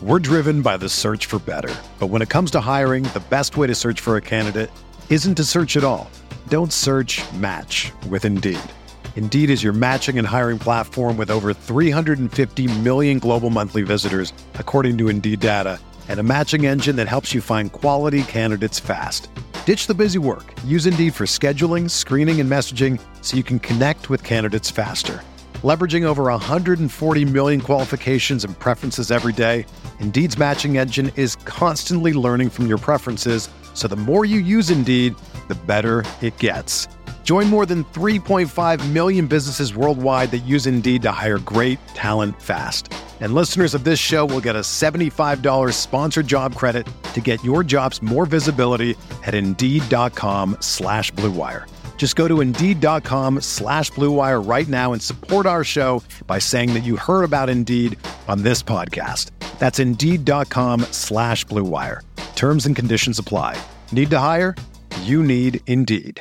We're driven by the search for better. But when it comes to hiring, the best way to search for a candidate isn't to search at all. Don't search, match with Indeed. Indeed is your matching and hiring platform with over 350 million global monthly visitors, according to Indeed data, and a matching engine that helps you find quality candidates fast. Ditch the busy work. Use Indeed for scheduling, screening, and messaging so you can connect with candidates faster. Leveraging over 140 million qualifications and preferences every day, Indeed's matching engine is constantly learning from your preferences, so the more you use Indeed, the better it gets. Join more than 3.5 million businesses worldwide that use Indeed to hire great talent fast. And listeners of this show will get a $75 sponsored job credit to get your jobs more visibility at Indeed.com/Blue Wire. Just go to Indeed.com/Blue Wire right now and support our show by saying that you heard about Indeed on this podcast. That's Indeed.com/Blue Wire. Terms and conditions apply. Need to hire? You need Indeed.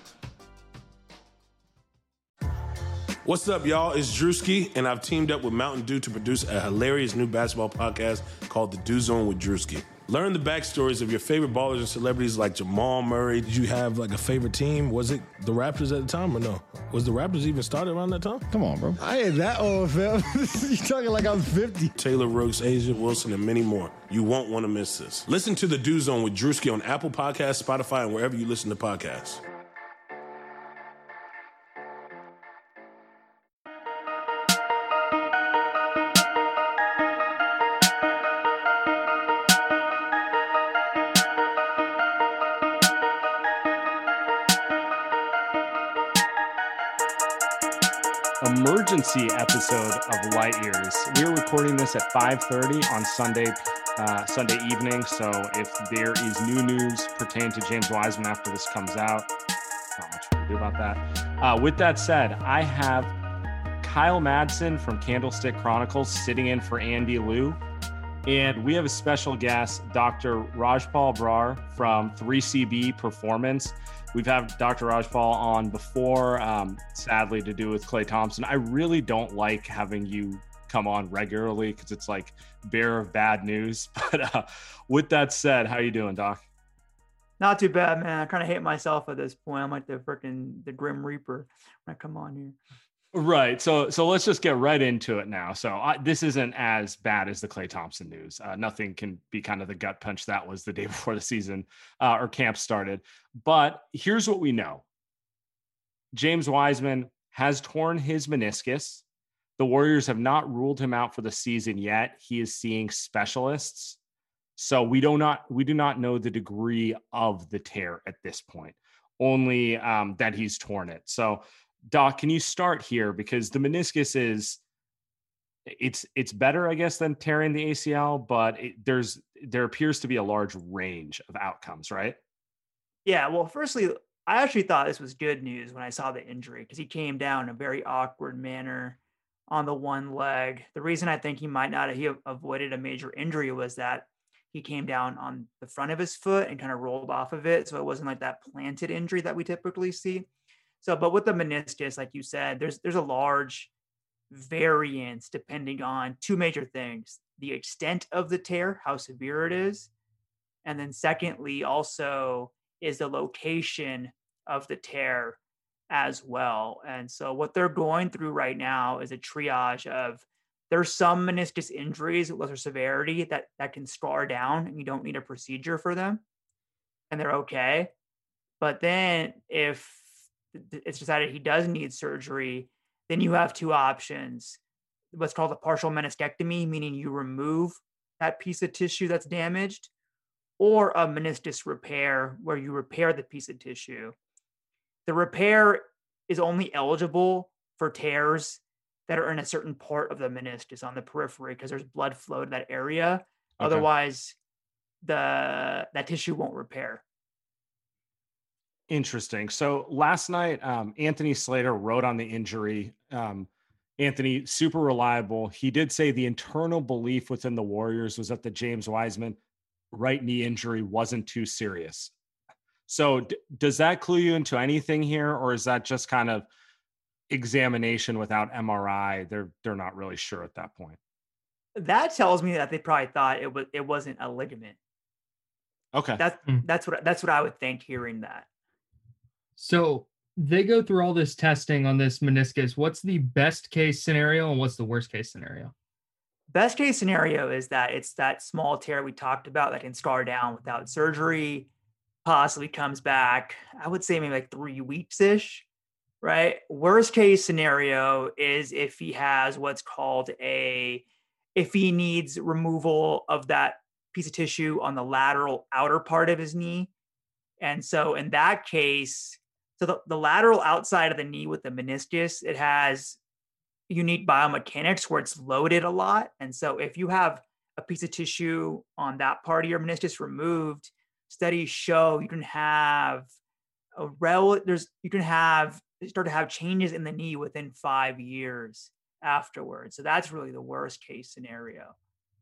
What's up, y'all? It's Drewski, and I've teamed up with Mountain Dew to produce a hilarious new basketball podcast called The Dew Zone with Drewski. Learn the backstories of your favorite ballers and celebrities like Jamal Murray. Did you have like a favorite team? Was it the Raptors at the time or no? Was the Raptors even started around that time? Come on, bro. I ain't that old, fam. You talking like I'm 50. Taylor Rooks, Asia Wilson, and many more. You won't want to miss this. Listen to The Dew Zone with Drewski on Apple Podcasts, Spotify, and wherever you listen to podcasts. Emergency episode of Light Years. We're recording this at 5:30 on Sunday evening. So if there is new news pertaining to James Wiseman after this comes out, not much we can do about that. With that said, I have Kyle Madsen from Candlestick Chronicles sitting in for Andy Liu. And we have a special guest, Dr. Rajpal Brar from 3CB Performance. We've had Dr. Rajpal on before, sadly, to do with Klay Thompson. I really don't like having you come on regularly because it's like bearer of bad news. But with that said, how you doing, Doc? Not too bad, man. I kind of hate myself at this point. I'm like the Grim Reaper when I come on here. Right. So let's just get right into it now. So this isn't as bad as the Klay Thompson news. Nothing can be kind of the gut punch that was the day before the season or camp started. But here's what we know. James Wiseman has torn his meniscus. The Warriors have not ruled him out for the season yet. He is seeing specialists. So we do not know the degree of the tear at this point, only that he's torn it. So Doc, can you start here? Because the meniscus it's better, I guess, than tearing the ACL, but there appears to be a large range of outcomes, right? Yeah, well, firstly, I actually thought this was good news when I saw the injury because he came down in a very awkward manner on the one leg. The reason I think he might not have avoided a major injury was that he came down on the front of his foot and kind of rolled off of it. So it wasn't like that planted injury that we typically see. So, but with the meniscus, like you said, there's a large variance depending on two major things: the extent of the tear, how severe it is, and then secondly, also is the location of the tear as well. And so what they're going through right now is a triage of there's some meniscus injuries with lesser severity that can scar down and you don't need a procedure for them and they're okay. But then if it's decided he does need surgery, then you have two options. What's called a partial meniscectomy, meaning you remove that piece of tissue that's damaged, or a meniscus repair where you repair the piece of tissue. The repair is only eligible for tears that are in a certain part of the meniscus on the periphery because there's blood flow to that area. Okay. Otherwise, that tissue won't repair. Interesting. So last night, Anthony Slater wrote on the injury. Anthony, super reliable. He did say the internal belief within the Warriors was that the James Wiseman right knee injury wasn't too serious. So does that clue you into anything here, or is that just kind of examination without MRI? They're not really sure at that point. That tells me that they probably thought it wasn't a ligament. Okay. That's what I would think hearing that. So they go through all this testing on this meniscus. What's the best case scenario and what's the worst case scenario? Best case scenario is that it's that small tear we talked about that can scar down without surgery, possibly comes back, I would say maybe like 3 weeks-ish, right? Worst case scenario is if he has what's called if he needs removal of that piece of tissue on the lateral outer part of his knee. And so in that case, so the lateral outside of the knee with the meniscus, it has unique biomechanics where it's loaded a lot. And so if you have a piece of tissue on that part of your meniscus removed, studies show you can have start to have changes in the knee within 5 years afterwards. So that's really the worst case scenario.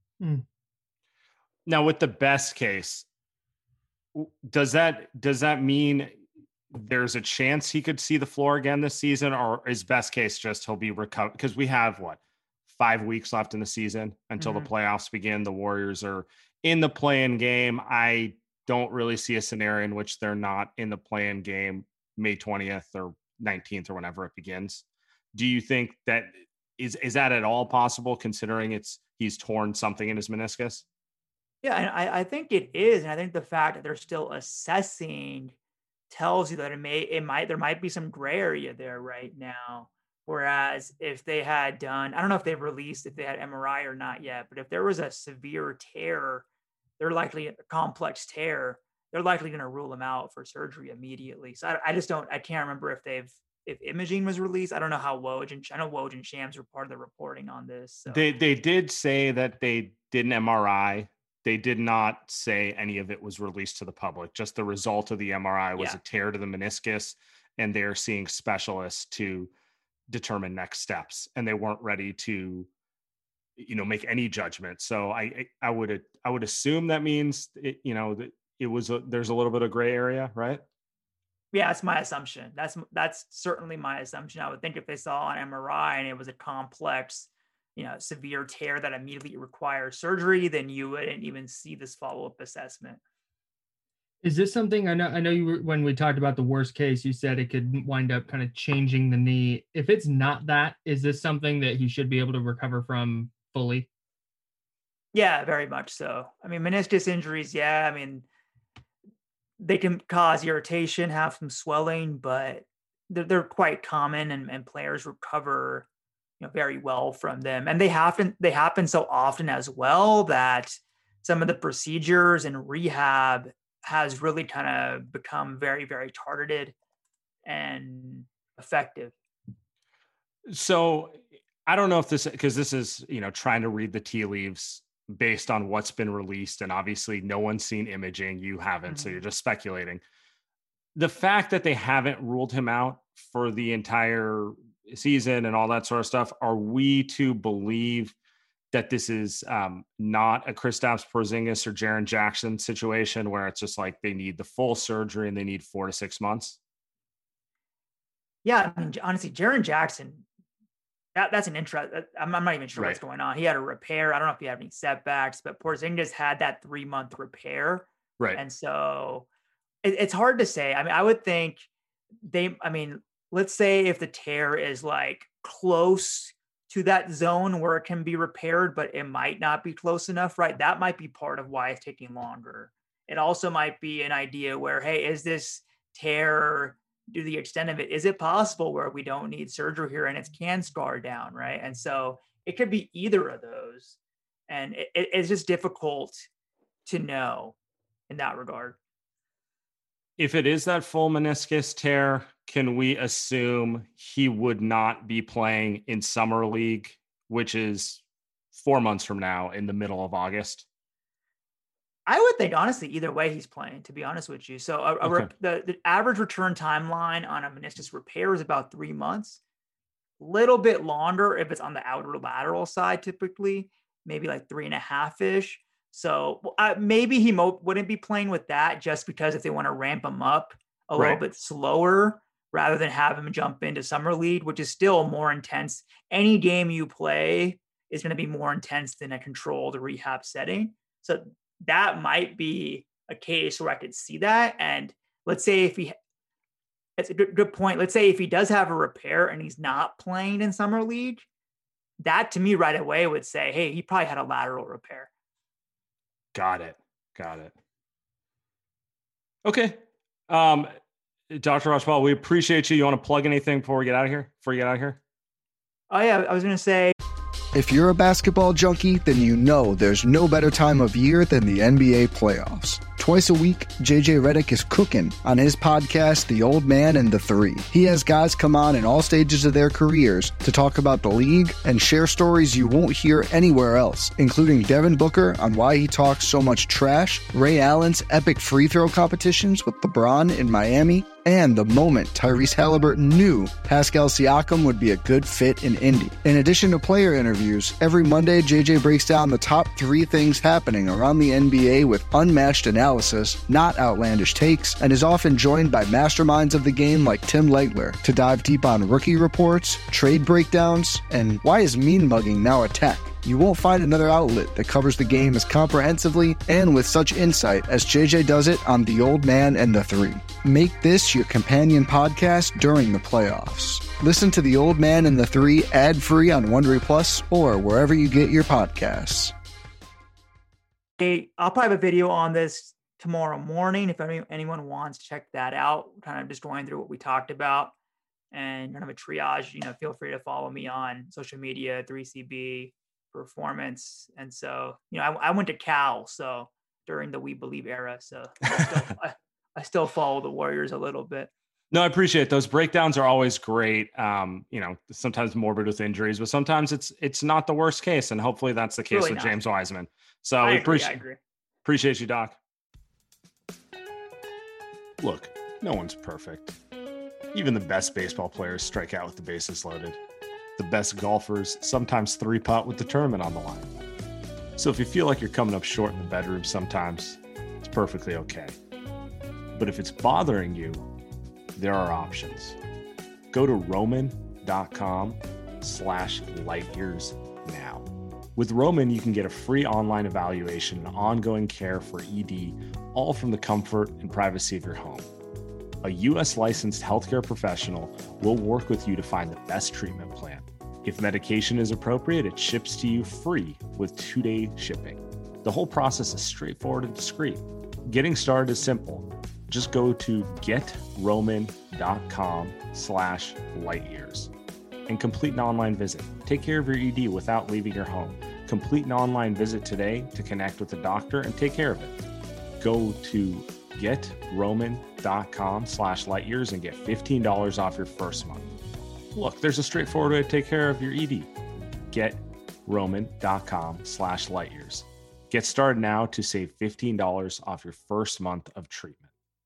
Now, with the best case, does that mean there's a chance he could see the floor again this season, or is best case just he'll be recovered? Because we have 5 weeks left in the season until the playoffs begin. The Warriors are in the play-in game. I don't really see a scenario in which they're not in the play-in game May 20th or 19th or whenever it begins. Do you think that is that at all possible, considering he's torn something in his meniscus? Yeah, and I think it is. And I think the fact that they're still assessing tells you that there might be some gray area there right now. Whereas if they had done, I don't know if if they had MRI or not yet, but if there was a severe tear, a complex tear, they're likely going to rule him out for surgery immediately. So I can't remember if imaging was released. I don't know how I know Woj and Shams were part of the reporting on this. So. They did say that they did an MRI. They did not say any of it was released to the public. Just the result of the MRI was a tear to the meniscus, and they're seeing specialists to determine next steps. And they weren't ready to, make any judgment. So I would assume that means there's a little bit of gray area, right? Yeah, that's my assumption. That's certainly my assumption. I would think if they saw an MRI and it was a complex, severe tear that immediately requires surgery, then you wouldn't even see this follow-up assessment. Is this something, I know you were, when we talked about the worst case, you said it could wind up kind of changing the knee. If it's not that, is this something that he should be able to recover from fully? Yeah, very much so. I mean, meniscus injuries, they can cause irritation, have some swelling, but they're quite common, and players recover very well from them. And they happen so often as well that some of the procedures and rehab has really kind of become very, very targeted and effective. So I don't know if because this is, trying to read the tea leaves based on what's been released. And obviously no one's seen imaging. You haven't. So you're just speculating. The fact that they haven't ruled him out for the entire season and all that sort of stuff, are we to believe that this is not a Kristaps Porzingis or Jaren Jackson situation where it's just like they need the full surgery and they need 4 to 6 months? Yeah, I mean, honestly, Jaren Jackson, that's an interest. I'm not even sure what's going on. He had a repair. I don't know if he had any setbacks, but Porzingis had that 3-month repair. Right. And so it's hard to say. I mean, I would think let's say if the tear is like close to that zone where it can be repaired, but it might not be close enough, right? That might be part of why it's taking longer. It also might be an idea where, hey, is this tear, to the extent of it, is it possible where we don't need surgery here and it can scar down, right? And so it could be either of those. And it's just difficult to know in that regard. If it is that full meniscus tear, can we assume he would not be playing in Summer League, which is 4 months from now in the middle of August? I would think, honestly, either way he's playing, to be honest with you. So the average return timeline on a meniscus repair is about 3 months. Little bit longer if it's on the outer lateral side, typically, maybe like 3.5-ish. So maybe he wouldn't be playing with that just because if they want to ramp him up a little bit slower rather than have him jump into Summer League, which is still more intense. Any game you play is going to be more intense than a controlled rehab setting. So that might be a case where I could see that. And let's say it's a good point. Let's say if he does have a repair and he's not playing in summer league, that to me right away would say, hey, he probably had a lateral repair. Got it. Okay. Dr. Rajpal, we appreciate you. You want to plug anything before we get out of here? Oh yeah, I was going to say, if you're a basketball junkie, then you know there's no better time of year than the NBA playoffs. Twice a week, JJ Redick is cooking on his podcast, The Old Man and the Three. He has guys come on in all stages of their careers to talk about the league and share stories you won't hear anywhere else, including Devin Booker on why he talks so much trash, Ray Allen's epic free throw competitions with LeBron in Miami, and the moment Tyrese Halliburton knew Pascal Siakam would be a good fit in Indy. In addition to player interviews, every Monday JJ breaks down the top 3 things happening around the NBA with unmatched analysis, not outlandish takes, and is often joined by masterminds of the game like Tim Legler to dive deep on rookie reports, trade breakdowns, and why is mean mugging now a tech? You won't find another outlet that covers the game as comprehensively and with such insight as JJ does it on The Old Man and the Three. Make this your companion podcast during the playoffs. Listen to The Old Man and the Three ad-free on Wondery Plus or wherever you get your podcasts. hey, I'll probably have a video on this tomorrow morning if anyone wants to check that out. Kind of just going through what we talked about and kind of a triage. Feel free to follow me on social media, 3CB Performance. And so, I went to Cal, so during the We Believe era, so I still follow the Warriors a little bit. No, I appreciate it. Those breakdowns are always great. Sometimes morbid with injuries, but sometimes it's not the worst case, and hopefully that's the case Really with not. James Wiseman. So I we agree. appreciate you, Doc. Look, no one's perfect. Even the best baseball players strike out with the bases loaded. The best golfers sometimes 3-putt with the tournament on the line. So if you feel like you're coming up short in the bedroom sometimes, it's perfectly okay. But if it's bothering you, there are options. Go to roman.com/lightyears now. With Roman, you can get a free online evaluation and ongoing care for ED, all from the comfort and privacy of your home. A U.S. licensed healthcare professional will work with you to find the best treatment plan. If medication is appropriate, it ships to you free with 2-day shipping. The whole process is straightforward and discreet. Getting started is simple. Just go to getroman.com/lightyears and complete an online visit. Take care of your ED without leaving your home. Complete an online visit today to connect with a doctor and take care of it. Go to getroman.com/lightyears and get $15 off your first month. Look, there's a straightforward way to take care of your ED. Getroman.com/lightyears. Get started now to save $15 off your first month of treatment.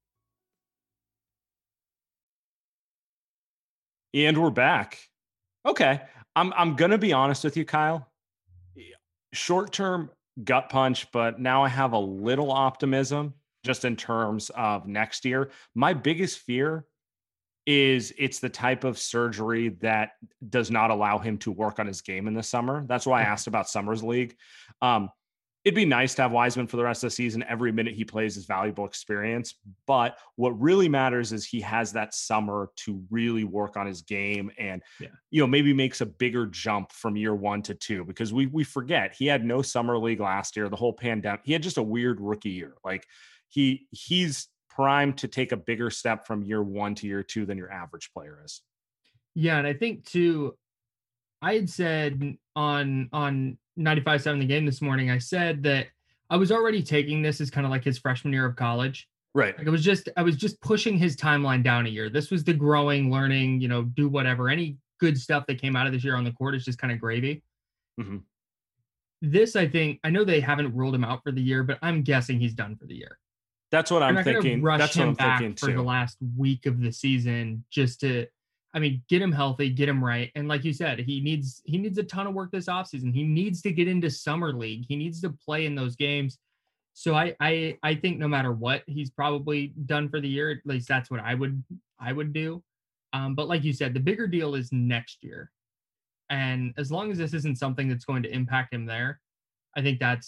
And we're back. Okay. I'm going to be honest with you, Kyle. Short-term gut punch, but now I have a little optimism just in terms of next year. My biggest fear is it's the type of surgery that does not allow him to work on his game in the summer. That's why I asked about Summers League. It'd be nice to have Wiseman for the rest of the season. Every minute he plays is valuable experience. But what really matters is he has that summer to really work on his game and, maybe makes a bigger jump from year 1 to 2, because we forget he had no summer league last year, the whole pandemic. He had just a weird rookie year. Like he's primed to take a bigger step from year 1 to year 2 than your average player is. Yeah. And I think too, I had said on 95.7 The Game this morning, I said that I was already taking this as kind of like his freshman year of college. Right. Like I was just pushing his timeline down a year. This was the growing, learning, do whatever. Any good stuff that came out of this year on the court is just kind of gravy. Mm-hmm. This, I think, I know they haven't ruled him out for the year, but I'm guessing he's done for the year. That's what I'm thinking. That's what I'm thinking for the last week of the season, just to, get him healthy, get him right. And like you said, he needs a ton of work this offseason. He needs to get into summer league. He needs to play in those games. So I think no matter what, he's probably done for the year. At least that's what I would do. But like you said, the bigger deal is next year. And as long as this isn't something that's going to impact him there, I think Doc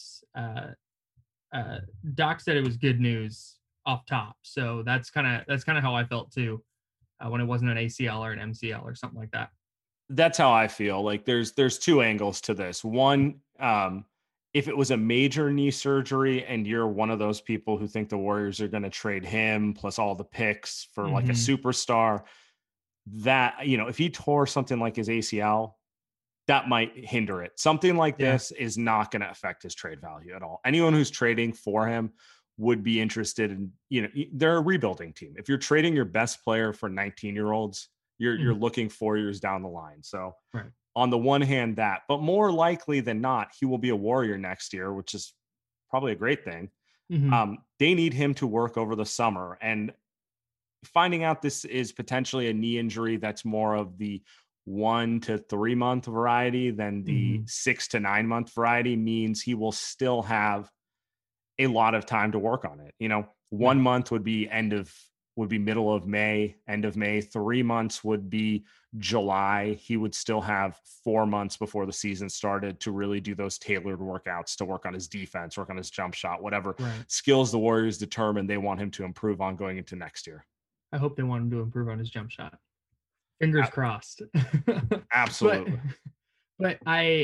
said it was good news off top. So that's kind of how I felt too, when it wasn't an ACL or an MCL or something like that. That's how I feel. Like there's two angles to this. One, if it was a major knee surgery and you're one of those people who think the Warriors are going to trade him plus all the picks for like a superstar, that, you know, if he tore something like his ACL, that might hinder it. Something like this is not going to affect his trade value at all. Anyone who's trading for him would be interested in, you know, they're a rebuilding team. If you're trading your best player for 19-year-olds, you're looking 4 years down the line. So on the one hand, but more likely than not, he will be a Warrior next year, which is probably a great thing. They need him to work over the summer, and finding out this is potentially a knee injury that's more of the 1 to 3 month variety than the 6 to 9 month variety means he will still have a lot of time to work on it. You know, 1 month would be middle of May, end of May. 3 months would be July. He would still have 4 months before the season started to really do those tailored workouts to work on his defense, work on his jump shot, whatever skills the Warriors determine they want him to improve on going into next year. I hope they want him to improve on his jump shot. Fingers crossed. Absolutely. But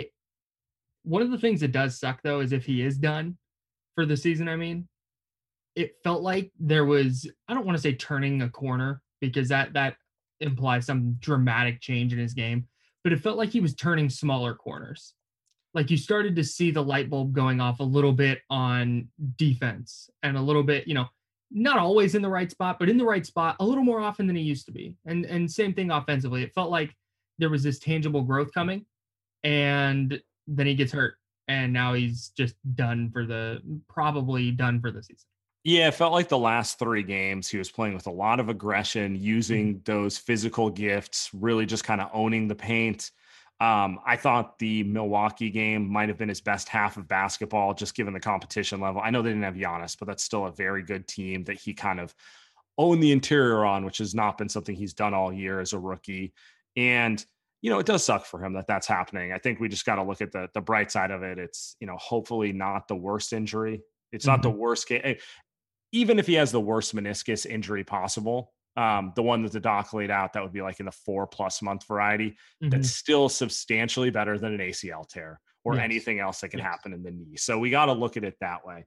one of the things that does suck though, is if he is done for the season, I mean, it felt like there was, I don't want to say turning a corner because that implies some dramatic change in his game, but it felt like he was turning smaller corners. Like you started to see the light bulb going off a little bit on defense and a little bit, you know, not always in the right spot, but in the right spot a little more often than he used to be. And same thing offensively. It felt like there was this tangible growth coming, and then he gets hurt and now he's just probably done for the season. Yeah, it felt like the last 3 games he was playing with a lot of aggression, using those physical gifts, really just kind of owning the paint. I thought the Milwaukee game might have been his best half of basketball, just given the competition level. I know they didn't have Giannis, but that's still a very good team that he kind of owned the interior on, which has not been something he's done all year as a rookie. And, you know, it does suck for him that that's happening. I think we just got to look at the bright side of it. It's, you know, hopefully not the worst injury. It's not the worst case. Even if he has the worst meniscus injury possible, the one that the doc laid out, that would be like in the 4+ month variety. That's still substantially better than an ACL tear or anything else that can happen in the knee. So we got to look at it that way.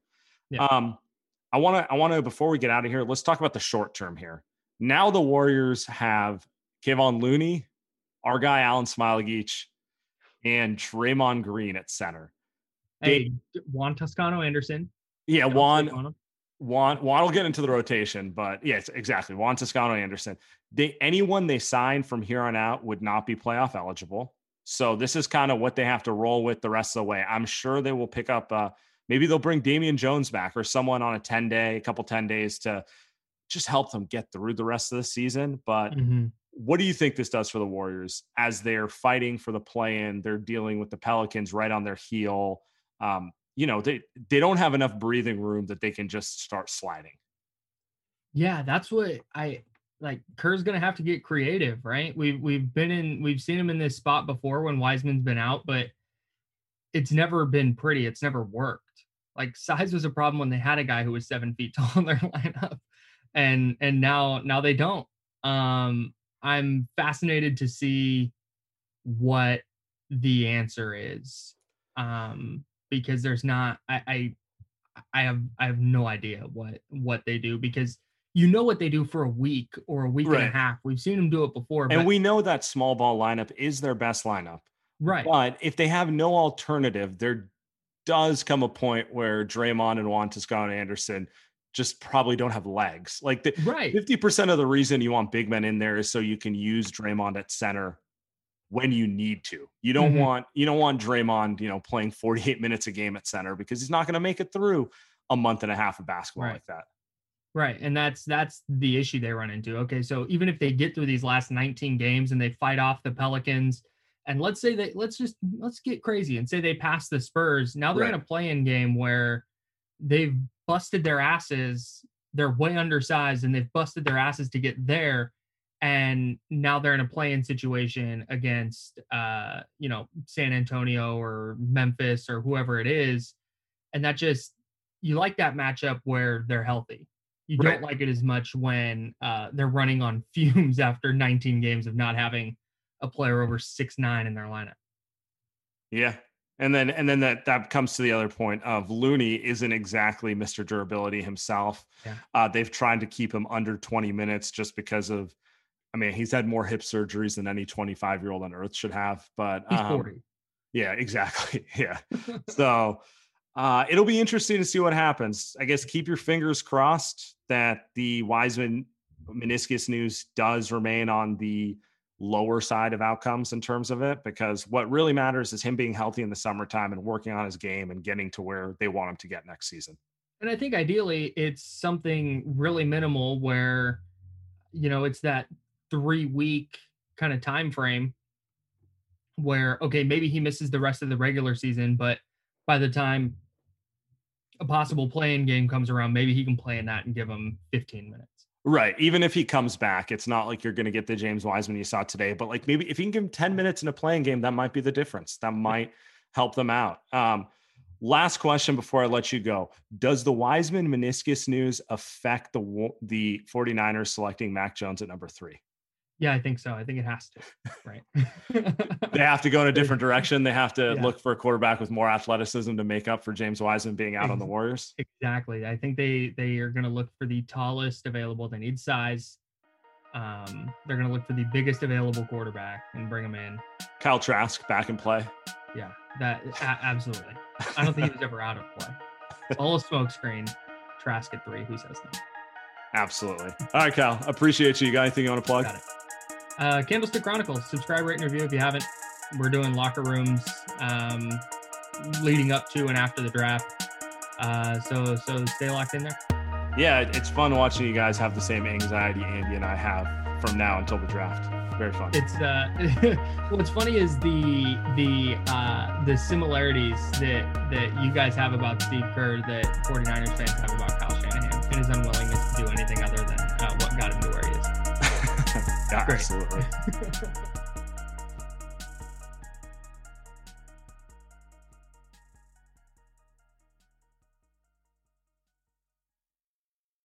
I want to, before we get out of here, let's talk about the short term here. Now the Warriors have Kevon Looney, our guy, Alan Smailagic, and Draymond Green at center. Juan Toscano-Anderson. Yeah, Juan will get into the rotation, but yes, exactly. Juan Toscano-Anderson. Anyone they sign from here on out would not be playoff eligible. So this is kind of what they have to roll with the rest of the way. I'm sure they will pick up, maybe they'll bring Damian Jones back or someone on a 10 days to just help them get through the rest of the season. But what do you think this does for the Warriors as they're fighting for the play-in? They're dealing with the Pelicans right on their heel. You know, they don't have enough breathing room that they can just start sliding. Yeah, that's what I like. Kerr's going to have to get creative, right? We've seen him in this spot before when Wiseman's been out, but it's never been pretty. It's never worked. Like size was a problem when they had a guy who was 7 feet tall in their lineup, and now they don't. I'm fascinated to see what the answer is. Because there's not, I have no idea what they do, because you know what they do for a week or a week and a half. We've seen them do it before. And we know that small ball lineup is their best lineup. Right. But if they have no alternative, there does come a point where Draymond and Juan Toscano-Anderson just probably don't have legs. Like 50% of the reason you want big men in there is so you can use Draymond at center when you need to. You don't want Draymond, you know, playing 48 minutes a game at center, because he's not going to make it through a month and a half of basketball like that. Right. And that's the issue they run into. Okay. So even if they get through these last 19 games and they fight off the Pelicans, and let's get crazy and say they pass the Spurs. Now they're in a play-in game where they've busted their asses. They're way undersized and they've busted their asses to get there. And now they're in a play-in situation against, San Antonio or Memphis or whoever it is. And that just, you like that matchup where they're healthy. You don't like it as much when they're running on fumes after 19 games of not having a player over 6'9" in their lineup. Yeah. And then that comes to the other point of Looney isn't exactly Mr. Durability himself. Yeah. They've tried to keep him under 20 minutes just because of, he's had more hip surgeries than any 25-year-old on earth should have, but he's 40. Yeah, exactly. Yeah. So it'll be interesting to see what happens. I guess keep your fingers crossed that the Wiseman meniscus news does remain on the lower side of outcomes in terms of it, because what really matters is him being healthy in the summertime and working on his game and getting to where they want him to get next season. And I think ideally it's something really minimal where, it's that 3-week kind of time frame where, okay, maybe he misses the rest of the regular season, but by the time a possible play-in game comes around, maybe he can play in that and give him 15 minutes. Right. Even if he comes back, it's not like you're going to get the James Wiseman you saw today, but like maybe if you can give him 10 minutes in a playing game, that might be the difference. That might help them out. Last question before I let you go. Does the Wiseman meniscus news affect the 49ers selecting Mac Jones at number 3? Yeah, I think so. I think it has to, right? They have to go in a different direction. They have to look for a quarterback with more athleticism to make up for James Wiseman being out on the Warriors. Exactly. I think they are going to look for the tallest available. They need size. They're going to look for the biggest available quarterback and bring him in. Kyle Trask back in play. Yeah, absolutely. I don't think he was ever out of play. All a smoke screen. Trask at 3. Who says no? Absolutely. All right, Cal. Appreciate you. You got anything you want to plug? Got it. Candlestick Chronicles. Subscribe, rate, and review if you haven't. We're doing locker rooms leading up to and after the draft. So stay locked in there. Yeah, it's fun watching you guys have the same anxiety Andy and I have from now until the draft. Very fun. It's what's funny is the similarities that you guys have about Steve Kerr that 49ers fans have about Kyle Shanahan and his unwillingness to do anything other than what got him to where he is. Yeah, absolutely.